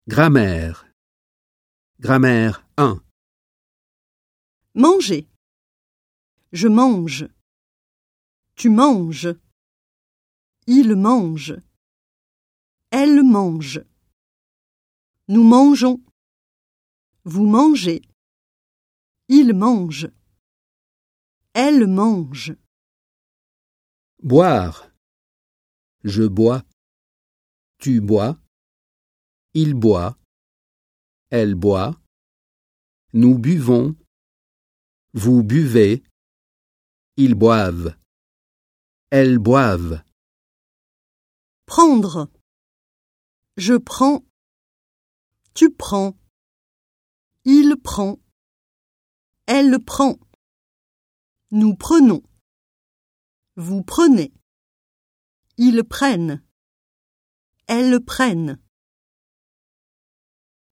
Grammaire. Grammaire 1. Manger. Je mange. Tu manges. Il mange. Elle mange. Nous mangeons. Vous mangez. Il mange. Elle mange. Boire. Je bois. Tu bois. Il boit. Elle boit. Nous buvons. Vous buvez. Ils boivent. Elles boivent. Prendre. Je prends. Tu prends. Il prend. Elle prend. Nous prenons. Vous prenez. Ils prennent. Elles prennent.